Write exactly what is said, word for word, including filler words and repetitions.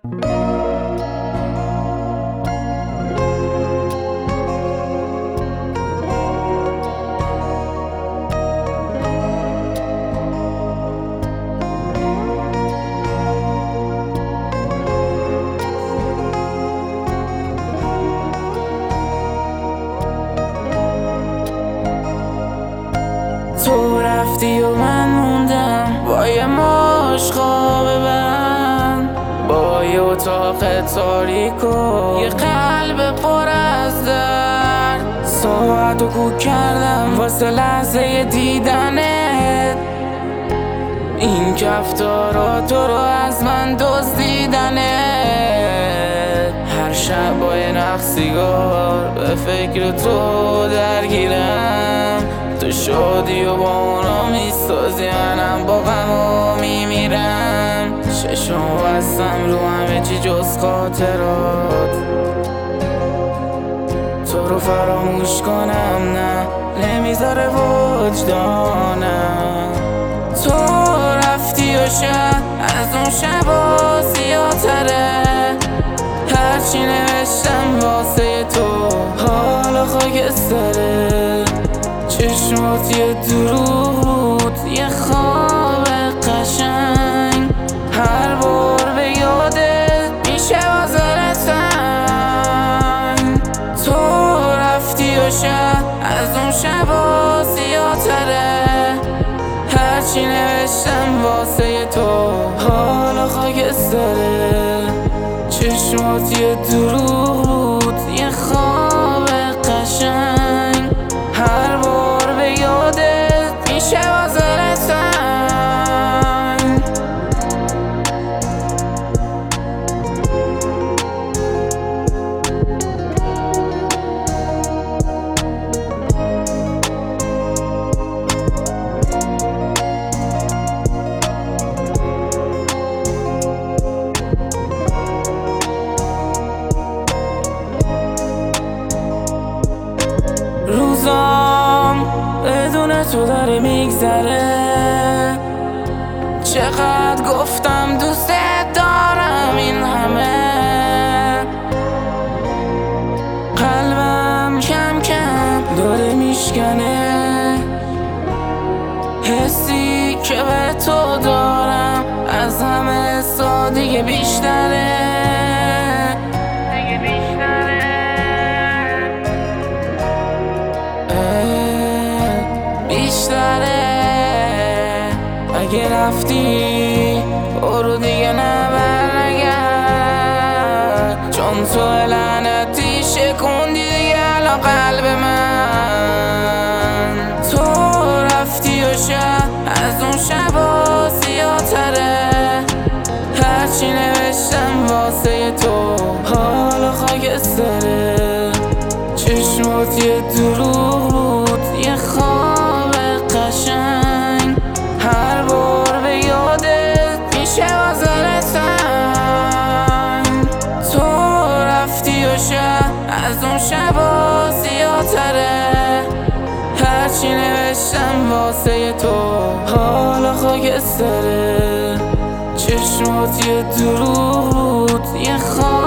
تو رفتی و من موندم با یه مشت خواب بند، با یه اتاق تاریک و یه قلب پر از درد. ساعت رو کوک کردم واسه لحظه دیدنت، این کفتارا تو رو از من دزدیدنت. هر شب با یه نخ سیگار به فکر تو درگیرم، تو شادی و با اونا میسازی، منم با غم و میمیرم. چشم بستم رو همه چی جز خاطرات، تو رو فراموش کنم نه نمیذاره وجدانم. تو رفتی و شب از اون شبا سیاتره، هرچی نوشتم واسه تو حالا خاکستره. چشمات یه دروغ یه خواب قشنگ، هر بار به یادت میشه واسه سنگ. تو رفتی و شب از اون شبا سیاتره، هرچی نوشتم واسه تو حالا خاکستره. چشمات یه دروغ یه خواب قشنگ، هر بار به یادت میشه واسه سنگ. روزام بدون تو داره میگذره، چقدر گفتم دوست دارم این همه. قلبم کم کم داره میشکنه، حسی که به تو دارم از همه سادگی بیشتره. اگه رفتی برو دیگه نبر نگرد، چون تو لعنتی شکوندی دیگه الان قلب من. تو رفتی و شب از اون شبا سیاتره، هرچی نوشتم واسه تو حالا خاکستره. چشمات یه دروغ یه خواب قشنگ، هر بار به یادت میشه واسه سنگ. تو رفتی و شب از اون شبا سیاتره، هرچی نوشتم واسه تو حالا خاکستره. چشمات یه دروغ یه خواب